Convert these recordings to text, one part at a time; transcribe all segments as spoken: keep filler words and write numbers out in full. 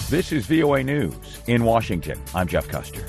This is V O A News. In Washington, I'm Jeff Custer.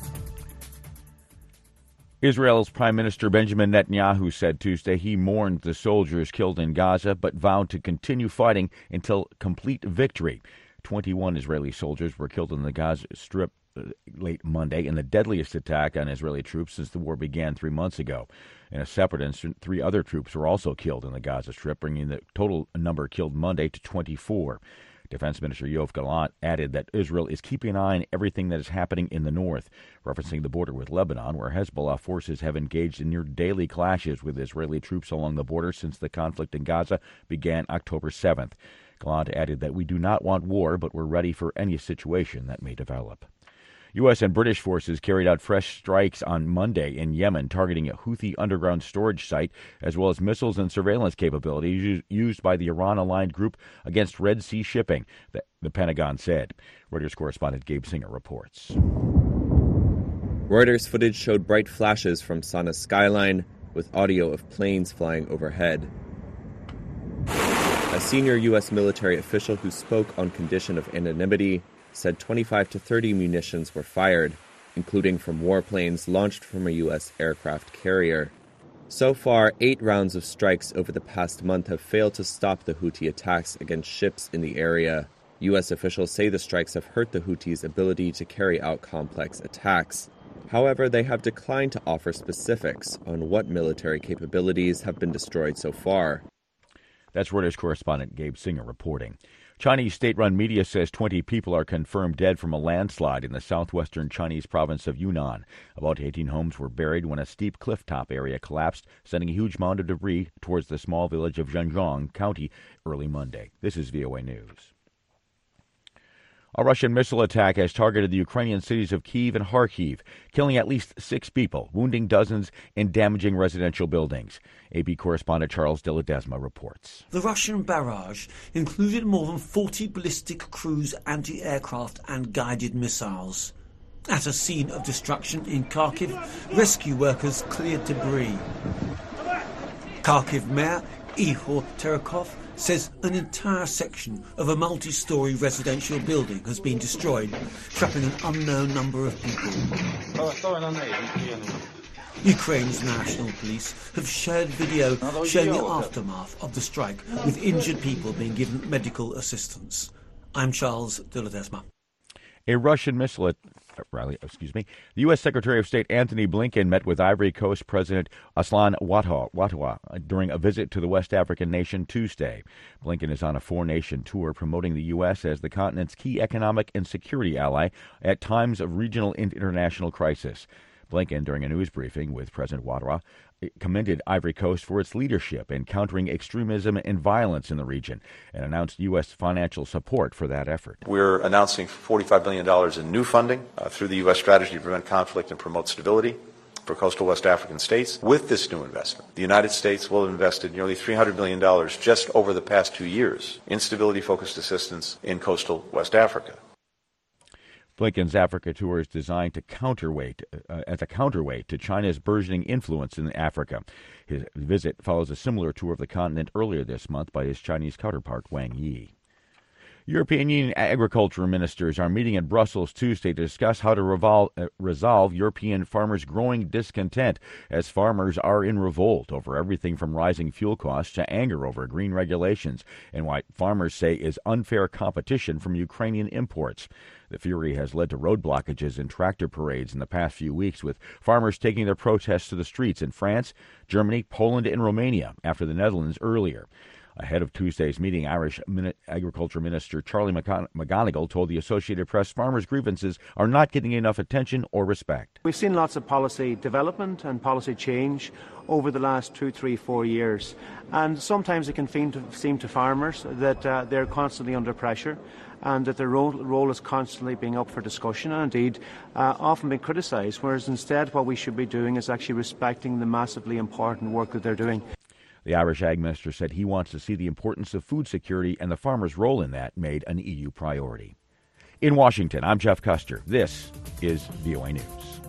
Israel's Prime Minister Benjamin Netanyahu said Tuesday he mourned the soldiers killed in Gaza, but vowed to continue fighting until complete victory. twenty-one Israeli soldiers were killed in the Gaza Strip late Monday in the deadliest attack on Israeli troops since the war began three months ago. In a separate incident, three other troops were also killed in the Gaza Strip, bringing the total number killed Monday to twenty-four. Defense Minister Yoav Gallant added that Israel is keeping an eye on everything that is happening in the north, referencing the border with Lebanon, where Hezbollah forces have engaged in near-daily clashes with Israeli troops along the border since the conflict in Gaza began October seventh. Gallant added that we do not want war, but we're ready for any situation that may develop. U S and British forces carried out fresh strikes on Monday in Yemen, targeting a Houthi underground storage site, as well as missiles and surveillance capabilities used by the Iran-aligned group against Red Sea shipping, the, the Pentagon said. Reuters correspondent Gabe Singer reports. Reuters footage showed bright flashes from Sana's skyline, with audio of planes flying overhead. A senior U S military official who spoke on condition of anonymity said twenty-five to thirty munitions were fired, including from warplanes launched from a U S aircraft carrier. So far, eight rounds of strikes over the past month have failed to stop the Houthi attacks against ships in the area. U S officials say the strikes have hurt the Houthis' ability to carry out complex attacks. However, they have declined to offer specifics on what military capabilities have been destroyed so far. That's Reuters correspondent Gabe Singer reporting. Chinese state-run media says twenty people are confirmed dead from a landslide in the southwestern Chinese province of Yunnan. About eighteen homes were buried when a steep cliff-top area collapsed, sending a huge mound of debris towards the small village of Zhejiang County early Monday. This is V O A News. A Russian missile attack has targeted the Ukrainian cities of Kyiv and Kharkiv, killing at least six people, wounding dozens, and damaging residential buildings. A P correspondent Charles de Ledesma reports. The Russian barrage included more than forty ballistic cruise anti-aircraft and guided missiles. At a scene of destruction in Kharkiv, rescue workers cleared debris. Kharkiv Mayor Ihor Terekov says an entire section of a multi-storey residential building has been destroyed, trapping an unknown number of people. Ukraine's national police have shared video showing the aftermath of the strike, with injured people being given medical assistance. I'm Charles de Ledesma. A Russian missile at, rally, excuse me. The U S. Secretary of State Antony Blinken met with Ivory Coast President Aslan Ouattara during a visit to the West African nation Tuesday. Blinken is on a four-nation tour promoting the U S as the continent's key economic and security ally at times of regional and international crisis. Blinken, during a news briefing with President Ouattara, commended Ivory Coast for its leadership in countering extremism and violence in the region and announced U S financial support for that effort. We're announcing forty-five billion dollars in new funding uh, through the U S strategy to prevent conflict and promote stability for coastal West African states. With this new investment, the United States will have invested nearly three hundred million dollars just over the past two years in stability-focused assistance in coastal West Africa. Blinken's Africa tour is designed to counterweight uh, as a counterweight to China's burgeoning influence in Africa. His visit follows a similar tour of the continent earlier this month by his Chinese counterpart Wang Yi. European Union agriculture ministers are meeting in Brussels Tuesday to discuss how to revol- uh, resolve European farmers' growing discontent as farmers are in revolt over everything from rising fuel costs to anger over green regulations and what farmers say is unfair competition from Ukrainian imports. The fury has led to road blockages and tractor parades in the past few weeks, with farmers taking their protests to the streets in France, Germany, Poland, and Romania after the Netherlands earlier. Ahead of Tuesday's meeting, Irish Agriculture Minister Charlie McGonigal told the Associated Press farmers' grievances are not getting enough attention or respect. We've seen lots of policy development and policy change over the last two, three, four years. And sometimes it can seem to, seem to farmers that uh, they're constantly under pressure and that their role, role is constantly being up for discussion and indeed uh, often being criticised, whereas instead what we should be doing is actually respecting the massively important work that they're doing. The Irish Ag Minister said he wants to see the importance of food security and the farmers' role in that made an E U priority. In Washington, I'm Jeff Custer. This is V O A News.